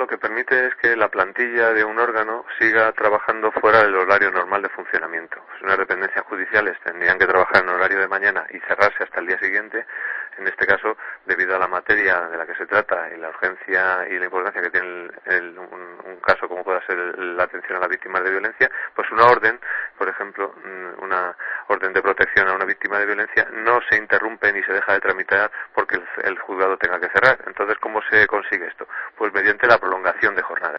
lo que permite es que la plantilla de un órgano siga trabajando fuera del horario normal de funcionamiento. Si unas dependencias judiciales tendrían que trabajar en horario de mañana y cerrarse hasta el día siguiente, en este caso, debido a la materia de la que se trata y la urgencia y la importancia que tiene un caso como pueda ser la atención a las víctimas de violencia, pues una orden, por ejemplo, una orden de protección a una víctima de violencia no se interrumpe ni se deja de tramitar porque el juzgado tenga que cerrar. Entonces, ¿cómo se consigue esto? Pues mediante la prolongación de jornada.